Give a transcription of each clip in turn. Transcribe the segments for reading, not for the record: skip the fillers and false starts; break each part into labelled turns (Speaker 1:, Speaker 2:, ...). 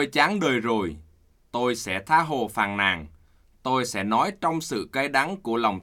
Speaker 1: Tôi chán đời rồi, tôi sẽ tha hồ phàn nàn. Tôi sẽ nói trong sự cay đắng của lòng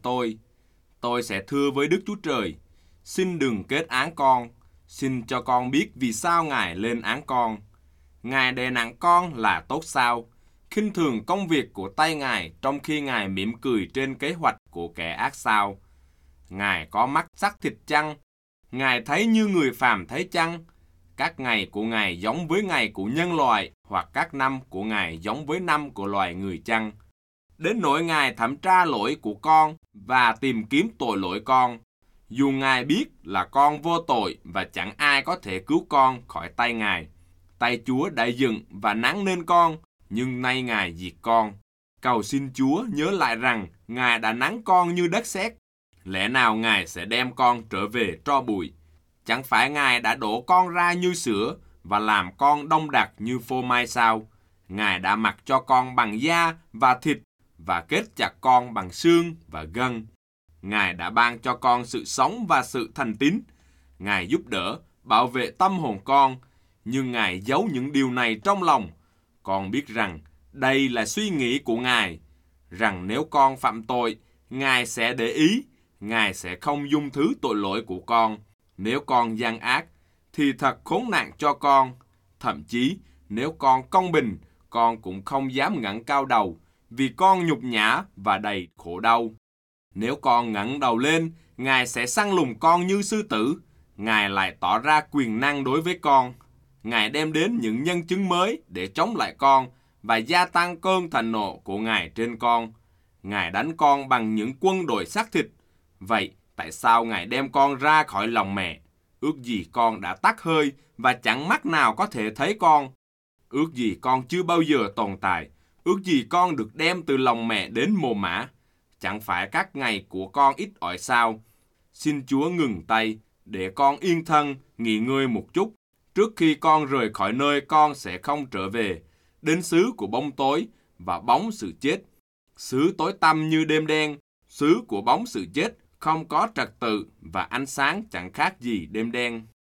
Speaker 1: tôi sẽ thưa với Đức Chúa Trời, xin đừng kết án con, xin cho con biết vì sao Ngài lên án con. Ngài đè nặng con là tốt sao, khinh thường công việc của tay Ngài trong khi Ngài mỉm cười trên kế hoạch của kẻ ác sao. Ngài có mắt sắc thịt chăng? Ngài thấy như người phàm thấy chăng? Các ngày của Ngài giống với ngày của nhân loại, hoặc các năm của Ngài giống với năm của loài người chăng? Đến nỗi Ngài thẩm tra lỗi của con và tìm kiếm tội lỗi con. Dù Ngài biết là con vô tội và chẳng ai có thể cứu con khỏi tay Ngài. Tay Chúa đã dựng và nắng nên con, nhưng nay Ngài diệt con. Cầu xin Chúa nhớ lại rằng Ngài đã nắng con như đất sét. Lẽ nào Ngài sẽ đem con trở về tro bụi? Chẳng phải Ngài đã đổ con ra như sữa và làm con đông đặc như phô mai sao? Ngài đã mặc cho con bằng da và thịt và kết chặt con bằng xương và gân. Ngài đã ban cho con sự sống và sự thành tín. Ngài giúp đỡ, bảo vệ tâm hồn con, nhưng Ngài giấu những điều này trong lòng. Con biết rằng đây là suy nghĩ của Ngài, rằng nếu con phạm tội, Ngài sẽ để ý, Ngài sẽ không dung thứ tội lỗi của con. Nếu con gian ác, thì thật khốn nạn cho con. Thậm chí, nếu con công bình, con cũng không dám ngẩng cao đầu, vì con nhục nhã và đầy khổ đau. Nếu con ngẩng đầu lên, Ngài sẽ săn lùng con như sư tử. Ngài lại tỏ ra quyền năng đối với con. Ngài đem đến những nhân chứng mới để chống lại con và gia tăng cơn thịnh nộ của Ngài trên con. Ngài đánh con bằng những quân đội xác thịt. Vậy, tại sao Ngài đem con ra khỏi lòng mẹ? Ước gì con đã tắt hơi và chẳng mắt nào có thể thấy con. Ước gì con chưa bao giờ tồn tại. Ước gì con được đem từ lòng mẹ đến mồ mả. Chẳng phải các ngày của con ít ỏi sao? Xin Chúa ngừng tay, để con yên thân, nghỉ ngơi một chút. Trước khi con rời khỏi nơi con sẽ không trở về, đến xứ của bóng tối và bóng sự chết. Xứ tối tăm như đêm đen, xứ của bóng sự chết, không có trật tự và ánh sáng chẳng khác gì đêm đen.